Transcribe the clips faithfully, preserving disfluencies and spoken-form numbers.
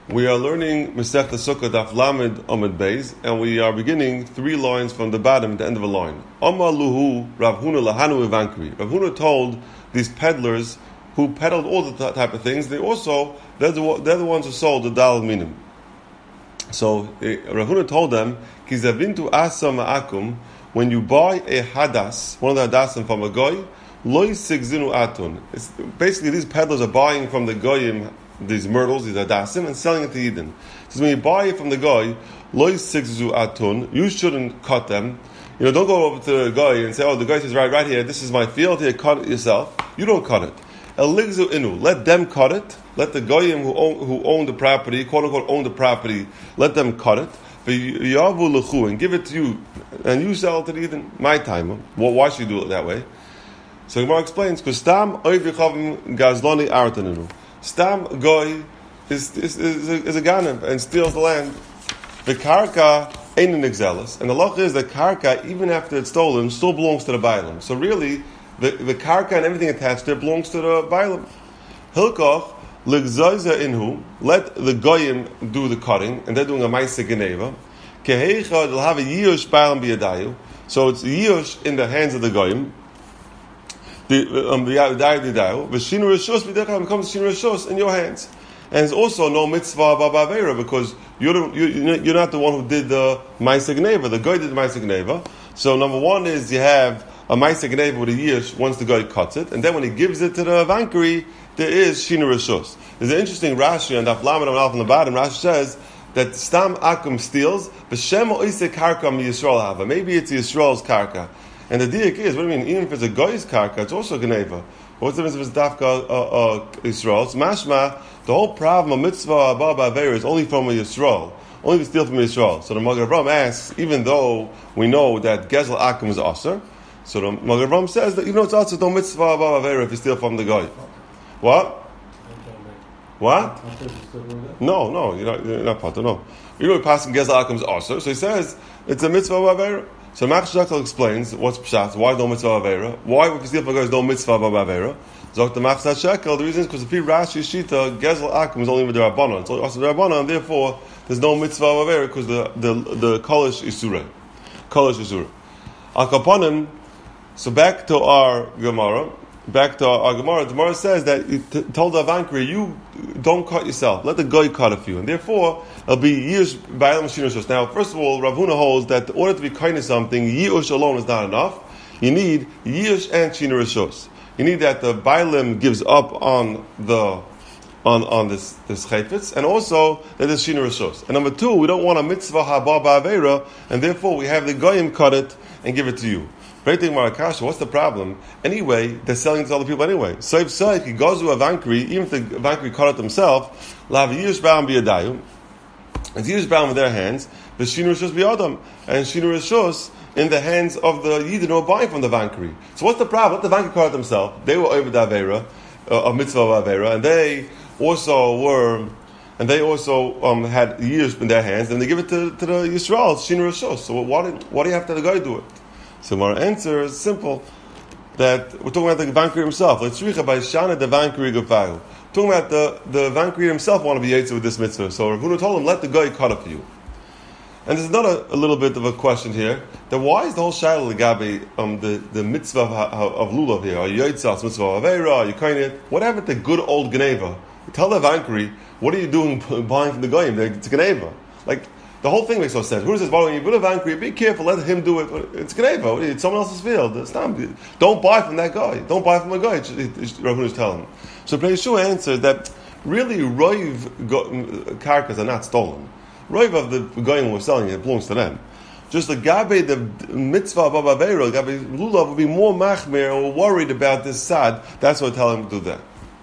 We are learning Masechta Sukkah Daf Lamed Amud Beis, and we are beginning three lines from the bottom at the end of a line. Amar Luhu Rav Huna Lahanu Evankri. Rav Huna told these peddlers who peddled all the th- type of things, they also, they're the, they're the ones who sold the Dal Minim. So uh, Rav Huna told them, Kizavintu Asa Ma'akum, when you buy a Hadas, one of the Hadasim from a Goy, Loi Sigzinu Atun. It's, basically, these peddlers are buying from the Goyim these myrtles, these adasim, and selling it to Eden. So when you buy it from the guy, loy sixzu atun, you shouldn't cut them. You know, don't go over to the guy and say, "Oh, the guy says right, right here. This is my field. Here, cut it yourself." You don't cut it. Eligzu inu, let them cut it. Let the goyim who own, who own the property, quote unquote, own the property. Let them cut it. Yavu lechu, and give it to you, and you sell it to Eden. My time. Well, why should you do it that way? So Gemara explains, because tam oivichavim gazloni artaninu. Stam goy is is, is, is a ganim and steals the land. The karka ain't an exelis, and the law is that karka, even after it's stolen, still belongs to the bailam. So really, the, the karka and everything attached to it belongs to the bailam. Hilkoch ligzayza inhu, let the goyim do the cutting, and they're doing a ma'aseh geneva. Keheicha, they'll have a yush bailam biyadayu. So it's yush in the hands of the goyim. The um the the V'shinu Rishos b'decham becomes Shinu Rishos in your hands, and it's also no mitzvah b'avera because you're you you're not the one who did the ma'aseh geneva. The guy did the ma'aseh geneva. So number one is you have a ma'aseh geneva with a yish once the guy cuts it, and then when he gives it to the vankari, there is Shinu Rishos. There's an interesting Rashi on Daf Lamed Amud on the bottom. Rashi says that Stam Akum steals b'shem oisek karka mi Yisrael hava. Maybe it's Yisrael's karka. And the diak is, what do you mean? Even if it's a goy's karka, it's also geneva. What's the difference if it's dafka uh, uh, Yisrael? It's mashma. The whole problem of mitzvah abba ba'avera is only from a Yisrael. Only if you steal from a Yisrael. So the Magen Avraham asks, even though we know that gezel akum is aser, so the Magen Avraham says that even though it's aser, no mitzvah abba ba'avera if you steal from the goy. What? What? No, no, you're not, you're not pater, no. You know, passing gezel akum is aser, so he says it's a mitzvah ba'avera. So Mach Shekel explains what's pshat, why no mitzvah avera, why if you steal from a guy is no mitzvah avera. Zok the Mach Shekel, the reason is because if you Rashi Shita, Gezel Akum is only with the Rabbanon. It's also the Rabbanon, and therefore there's no mitzvah avera because the the the Kolish Isura. Kolish Isura. Al Kaponim, so back to our Gemara, back to our, our Gemara, the Gemara says that it t- told Avankri, you don't cut yourself, let the guy cut it for you, and therefore it'll be years bailam shinu. Now, first of all, Rav Huna holds that in order to be kind of something, yiush alone is not enough. You need yiush and shinu rishos. You need that the bailam gives up on the on on this this chayfetz, and also that there's shinu rishos. And number two, we don't want a mitzvah haba ba'avera, and therefore we have the goyim cut it and give it to you. Breaking Marakasha, what's the problem? Anyway, they're selling it to other people anyway. So if so, if he goes to a vankri, even if the vankri cut it themselves, lav yiush ba'am biyadayu. It's used bound with their hands, the Shinu Rishos biyadam, and Shinu Rishos in the hands of the Yidin who are buying from the Vankri. So what's the problem? Let the Vankri cut it themselves. They were over the Avera, uh, of Mitzvah of Avera, and they also were, and they also um, had years in their hands, and they give it to, to the Yisrael, Shinu Rishos. So why, why do you have to have the guy do it? So our answer is simple, that we're talking about the Vankri himself. Let's read by Shana the Vankri Gafayu. Talking about the, the Vankri himself want to be Yetzer with this mitzvah. So Rav Huna told him, let the guy cut it for you. And there's another a little bit of a question here, that why is the whole Shaila Legabe, um, the, the mitzvah of, of Lulav here? Are you Yetzer, mitzvah of Aveira, are you Kainit? What happened to good old Geneva? Tell the Vankri, what are you doing buying from the guy? It's Geneva. Like, the whole thing makes no sense. Who says, when you put a Vankri, be careful, let him do it. It's Geneva. It's someone else's field. It's not, don't buy from that guy. Don't buy from a guy. Rav Huna is telling him. So Pnei Yeshua answers that really Roiv karkas are not stolen. Roiv of the goyim who are selling it belongs to them. Just the gabe, the mitzvah of Avera, gabe lulav would be more machmer or worried about this sad. That's what I tell him to do that.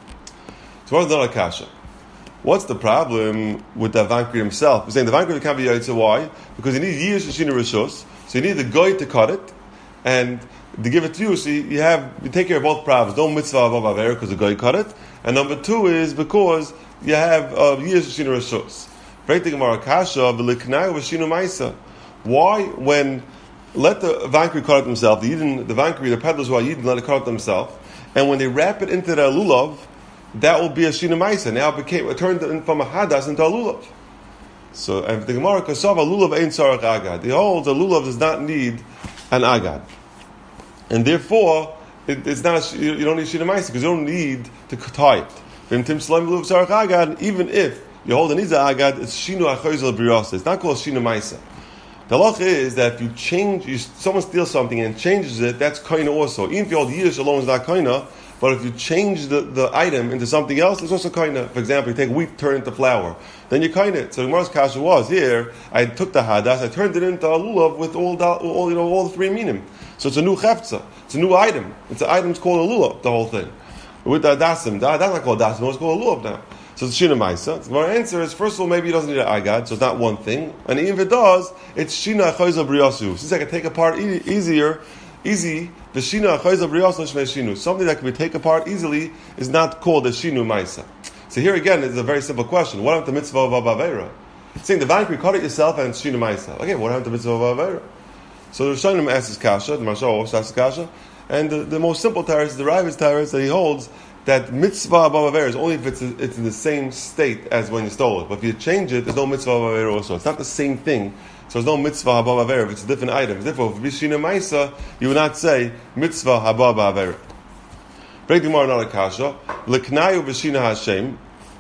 So what's the kasha? What's the problem with the Vankri himself? We're saying the Vankri can't be Yaitza. Why? Because you need years of Shinu Rishos, so you need the guy to cut it, and to give it to you, so you, you have you take care of both problems. Don't mitzvah of Avera because the guy cut it, and number two is because you have uh, years of Shinu Rishos. Breaking Marakasha, v'liknai v'shinu ma'isa. Why, when let the Vankri cut it themselves, the Yidin, the Vankri, the peddlers who are Yidin, let it cut it themselves, and when they wrap it into their lulav, that will be a Shina Maisa. Now it became it turned in from a Hadas into a Lulav. So, and the Gemara Kasav, a Lulav ain't Sarach Agad. The holds a Lulav does not need an Agad. And therefore, it, it's not a, you don't need Shina Maisa because you don't need to tie it. Even if you hold an Iza Agad, it's Shinu Achoizel Briyosa. It's not called Shina Maisa. The halacha is that if you change, you, someone steals something and changes it, that's koina also. Even if you hold Yiddish alone is not koina, but if you change the, the item into something else, it's also koina. For example, you take wheat, turn it into flour, then you koina it. So the Gemara's kasha was here. I took the hadas, I turned it into a lulav with all, the, all you know, all the three minim. So it's a new chefza. It's a new item. It's an item's called a lulav. The whole thing with the hadasim. That's not called hadasim. It's called a lulav now. So it's Shina Maisa. My answer is, first of all, maybe it doesn't need an agad, so it's not one thing. And even if it does, it's Shina Achoiza Briyasu. Since I can take apart e- easier, easy, the Shina Achoiza Briyasu Shmei Shinu. Something that can be taken apart easily is not called a Shinu Maisa. So here again is a very simple question. What happened to mitzvah of Avavera? Saying the vank, you cut it yourself and it's Shinu Maisa. Okay, what happened to mitzvah of Avavera? So the Rishonim asks Kasha, the Mashal also asks Kasha, and the, the most simple teretz is the Ravis teretz that he holds that mitzvah above aver is only if it's it's in the same state as when you stole it. But if you change it, there's no mitzvah above aver also. It's not the same thing. So there's no mitzvah above aver if it's a different item. Therefore, if it's Shina Maisa, you would not say mitzvah above aver. Break the Gemara another kasha. L'knayu v'shina Hashem.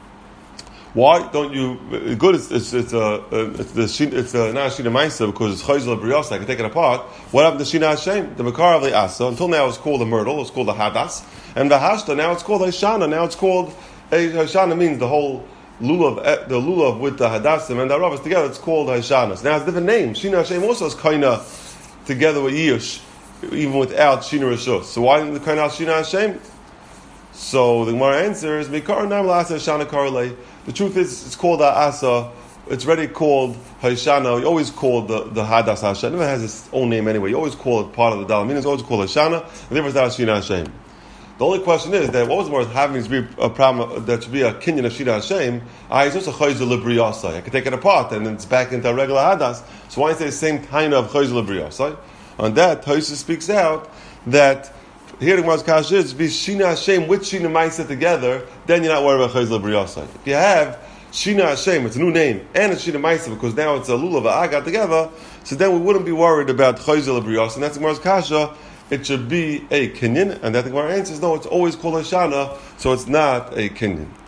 Why don't you? Good, it's it's it's a it's the it's a not Shina Maisa because it's Chayzel Briyosa. I can take it apart. What happened to Shina Hashem? The Makar of the Asa. Until now, it's called the myrtle. It's called the Hadas. And the Hashta, now it's called Hashana. Now it's called Hashana means the whole lulav, the lulav with the Hadasim and the Ravas together. It's called Hashana. So now it's a different name. Shina Hashem also is Kaina together with Yush, even without Shina Rishus. So why didn't the Kaina Shina Hashem? So the Gemara answer is Mikar Nam Lasa Hashana Karle. The truth is, it's called Asa. It's already called Hashana. You always call the, the Hadas Hashana. It never has its own name anyway. You always call it part of the Dalamina. It's always called Hashana. And therefore it's not Shina Hashem. The only question is that what was more having to be a problem that should be a kinyan of Shina Hashem. I it's just a chayzel libriyasai. I can take it apart and then it's back into a regular hadas. So why say the same kind of chayzel libriyasai? On that, Tosha speaks out that here the Gemara's kasha is be Shina Hashem with Shina Maisa together. Then you're not worried about chayzel libriyasai. If you have Shina Hashem, it's a new name, and it's Shina Maisa because now it's a lulav agat together. So then we wouldn't be worried about chayzel libriyasai. And that's the Gemara's kasha. It should be a kinyan, and that the Gemara answers, no, it's always called Hashana, so it's not a kinyan.